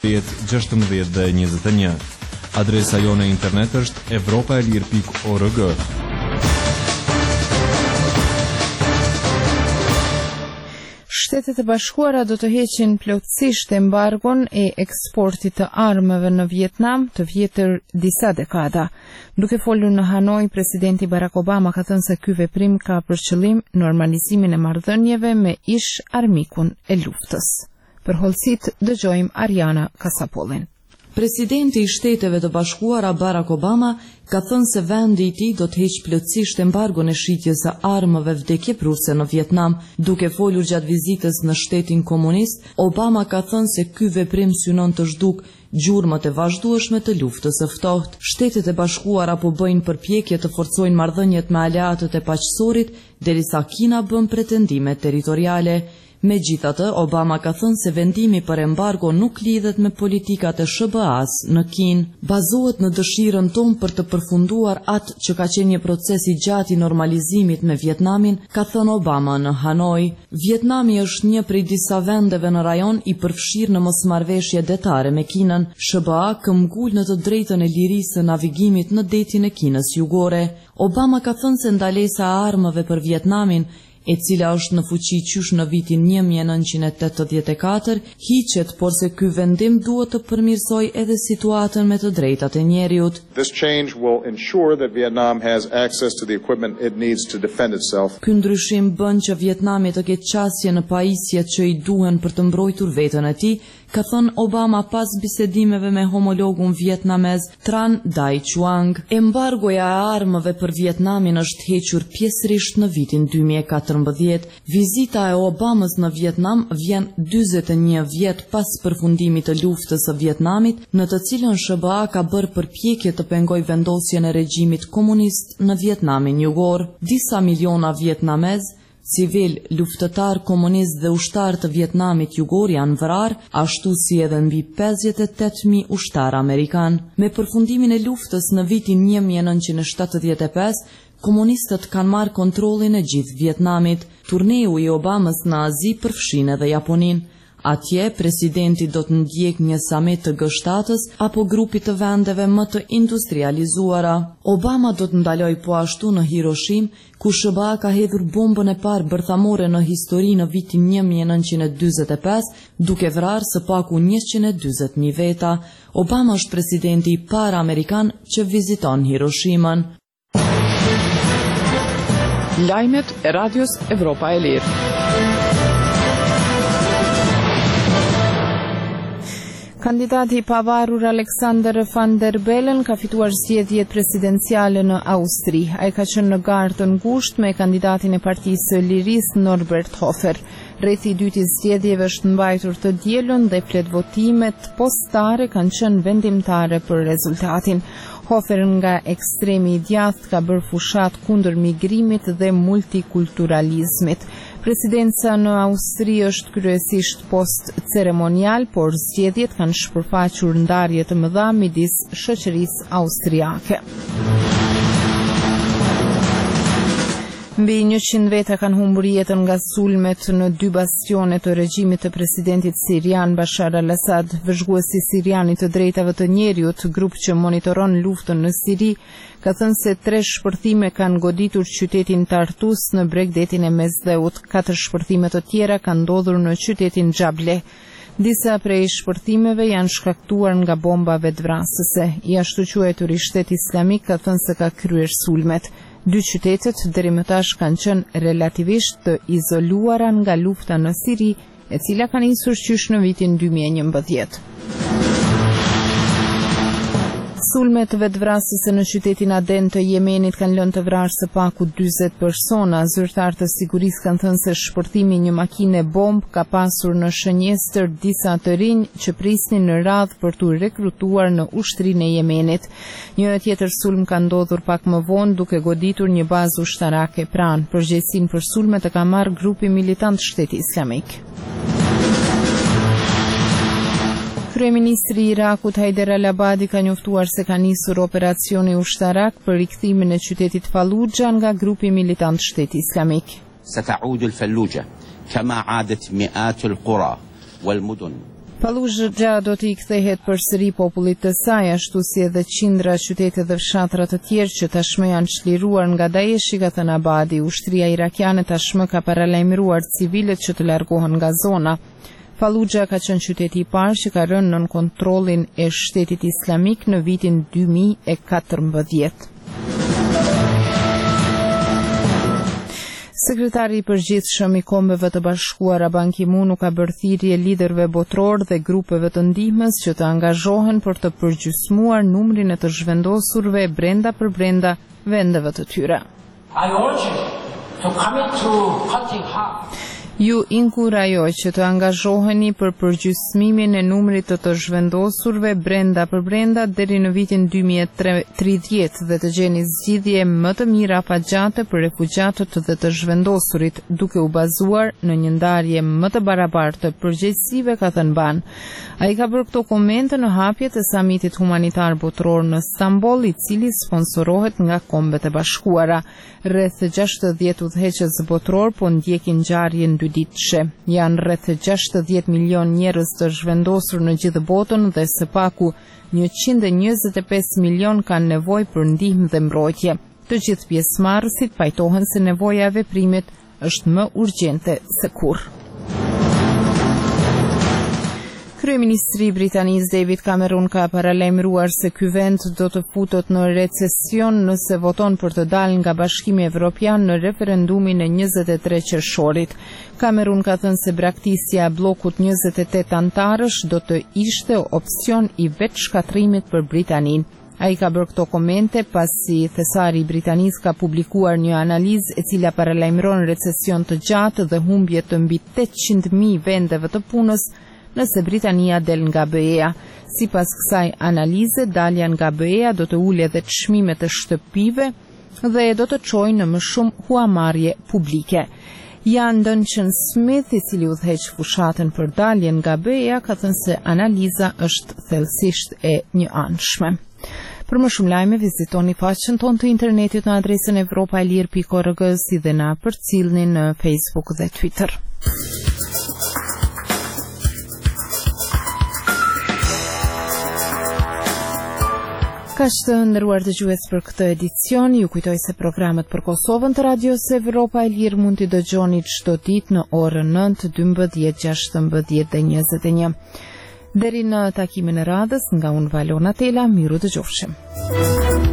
16 dhe 21. Adresa jone internet është evropaelir.org. Shtetet e Bashkuara do të heqin plotësisht embargon e eksportit të armëve në Vietnam të vjetër disa dekada. Duke folur në Hanoi, presidenti Barack Obama ka thënë se ky veprim ka për qëllim normalizimin e marrëdhënieve me ish armikun e luftës. Për hollësit dëgjojmë Ariana Kasapollin. Presidenti i Shteteve të Bashkuara Barack Obama ka thënë se vendi i tij do të heqë plotësisht embargon e shitjes së armëve vdekjeprurse në Vietnam. Duke folur gjatë vizitës në shtetin komunist, Obama ka thënë se ky veprim synon të zhduk gjurmët e vazhdueshme të luftës së ftohtë. Shtetet e Bashkuara po bëjnë përpjekje të forcojnë marrëdhëniet me aleatët e paqësorit, derisa Kina bën pretendime territoriale. Megjithatë, Obama ka thënë se vendimi për embargo nuk lidhet me politikat e SBA-s në Kinë, bazohet në dëshirën tonë për të përfunduar atë që ka qenë një proces i gjatë i normalizimit me Vietnamin, ka thënë Obama në Hanoi. Vietnami është një prej disa vendeve në rajon i përfshirë në mosmarrëveshje detare me Kinën. SBA këmbgul në të drejtën e lirisë së navigimit në detin e Kinës jugore. Obama ka thënë se ndalesa e armëve për Vietnamin, e cila është në fuqi qysh në vitin 1984, hiqet, por se ky vendim duhet të përmirësoj edhe situatën me të drejtat e njeriut. This change will ensure that Vietnam has access to the equipment it needs to defend itself. Ky ndryshim bën që Vietnami të ketë qasje në pajisjet që i duhen për të mbrojtur veten e tij, ka thënë Obama pas bisedimeve me homologun vietnamez Tran Dai Quang. Embargoja e armëve për Vietnamin është hequr pjesërisht në vitin 2014. Vizita e Obamas në Vietnam vjen 41 vjet pas përfundimit të luftës së Vietnamit, në të cilën SBA ka bërë përpjekje të pengojë vendosjen e regjimit komunist në Vietnamin jugor. Disa miliona vietnamez, civil, luftëtar komunist dhe ushtar të Vietnamit jugor janë vrarë, ashtu si edhe mbi 58.000 ushtar amerikan. Me përfundimin e luftës në vitin 1975, komunistët kanë marrë kontrollin e gjithë Vietnamit. Turneu i Obamës në Azi përfshin edhe Japonin. Atje, presidenti do të ndjek një samit të G7-s apo grupit të vendeve më të industrializuara. Obama do të ndaloj po ashtu në Hiroshim, ku SBA ka hedhur bombën e parë bërthamore në histori në vitin 1945, duke vrarë së paku 140.000 veta. Obama është presidenti i parë amerikan që viziton Hiroshimën. Lajmet e Radios Evropa e Lirë. Kandidati i pavarur Alexander Van der Bellen ka fituar zgjedhjet presidenciale në Austri. Ai ka qenë në garë të ngushtë me kandidatin e Partisë së Lirisë Norbert Hofer. Rrethi i dytë i zgjedhjeve është mbajtur të dielën dhe votimet postare kanë qenë vendimtare për rezultatin. Hofer nga ekstremi i djathtë ka bërë fushat kundër migrimit dhe multikulturalizmit. Presidenca në Austri është kryesisht post ceremonial, por zgjedhjet kanë shpërfaqur ndarje të mëdha midis shoqërisë austriake. Mbi 100 veta kanë humbur jetën nga sulmet në 2 bastione të regjimit të presidentit sirian Bashar al-Assad. Vëzhguesi sirian i të drejtave të njeriut, grup që monitoron luftën në Siri, ka thënë se 3 shpërthime kanë goditur qytetin Tartus në Bregdetin e Mesdheut. 4 shpërthime të tjera kanë ndodhur në qytetin Xable. Disa prej shpërthimeve janë shkaktuar nga bomba vetvrasëse. I ashtu quajturi Shtet Islamik ka thënë se ka kryer sulmet. 2 qytetet deri më tash kanë qenë relativisht të izoluara nga lufta në Siri, e cila ka nisur qysh në vitin 2011. Sulmet vetvrasëse në qytetin Aden të Jemenit kanë lënë të vrarë së paku 40 persona. Zyrtarë të sigurisë kanë thënë se shpërthimi një makine bomb ka pasur në shënjestër disa të rinj që prisnin në radhë për t'u rekrutuar në ushtrinë e Jemenit. Një tjetër sulm ka ndodhur pak më vonë duke goditur një bazë ushtarake pranë. Përgjegjësinë për sulmet e ka marrë grupi militant Shteti Islamik. Kryeministri i Irakut Haider al-Abadi ka njoftuar se ka nisur operacioni ushtarak për rikthimin e qytetit Fallujah nga grupi militant Shteti Islamik. ستعود الفلوجة كما عادت مئات القرى والمدن. Fallujah do t'i kthehet përsëri popullit të saj, ashtu si edhe qindra qytete dhe fshatra të tjerë që tashmë janë çliruar nga Daeshi, ka thënë Abadi. Ushtria irakiane tashmë ka paralajmëruar civilët që të largohen nga zona. Fallujah ka qenë qyteti i parë që ka rënë nën kontrollin e Shtetit Islamik në vitin 2014. Sekretari i përgjithshëm i Kombeve të Bashkuara Ban Ki-moon ka bërë thirrje liderëve botror dhe grupeve të ndihmës që të angazhohen për të përgjysmuar numrin e të zhvendosurve brenda për brenda vendeve të tyre. I urge you to commit to cutting half. Ju inkurajoj që të angazhoheni për përgjysmimin e numrit të zhvendosurve brenda për brenda deri në vitin 2030 dhe të gjeni zgjidhje më të mira afatgjate për refugjatët dhe të zhvendosurit, duke u bazuar në një ndarje më të barabartë të përgjegjësive, ka thënë Ban. Ai ka bërë këto komente në hapjet e samitit humanitar botror në Stamboll, i cili sponsorohet nga Kombet e Bashkuara. Rreth 60 udhëheqës botror po ndjekin ngjarjen ditëshe. Janë rreth 60 milion njerëz të zhvendosur në gjithë botën dhe së paku 125 milion kanë nevojë për ndihmë dhe mbrojtje. Të gjithë pjesëmarrësit pajtohen se nevoja e veprimit është më urgjente se kurrë. Kryeministri britanik David Cameron ka paralajmëruar se ky vend do të futet në recesion nëse voton për të dalë nga Bashkimi Evropian në referendumin e 23 qershorit. Cameron ka thënë se braktisja e bllokut 28 antarësh do të ishte opsion i vetë shkatrimit për Britaninë. Ai ka bërë këto komente pasi thesari britanik ka publikuar një analizë e cila paralajmëron recesion të gjatë dhe humbje të mbi 800.000 vendeve të punës nëse Britania del nga BE-a. Sipas kësaj analize, dalja nga BE-a do të ulë edhe çmimet e shtëpive dhe do të çojë në më shumë huamarrje publike. Jan Duncan Smith, i cili udhëheq fushatën për daljen nga BE-a, ka thënë se analiza është thellësisht e njëanshme. Për më shumë lajme, vizitoni faqen tonë të internetit në adresën evropaelir.org si dhe na përcillni në Facebook dhe Twitter. Kaq të nderuar dëgjues për këtë edicion, ju kujtoj se programet për Kosovën të Radios Evropa e Lirë mund t'i dëgjoni çdo ditë në orën 9, 12, 16 dhe 21. Deri në takimin e radhës, nga unë Valona Tela, miru dëgjofshim.